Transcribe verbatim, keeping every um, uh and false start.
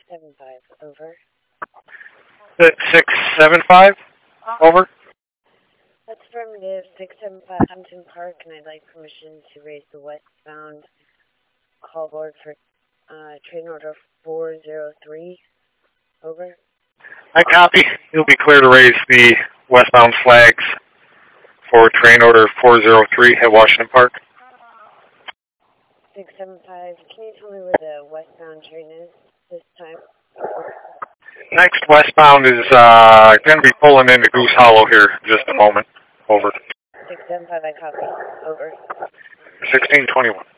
seven five, over. six seven five, over. That's affirmative, six seven five Hampton Park, and I'd like permission to raise the westbound call board for uh, train order four zero three, over. I copy. You'll be clear to raise the westbound flags for train order four zero three at Washington Park. six seven five, can you tell me where the westbound train is this time? Next westbound is uh, going to be pulling into Goose Hollow here in just a moment. Over. six seven five, I copy. Over. sixteen twenty-one.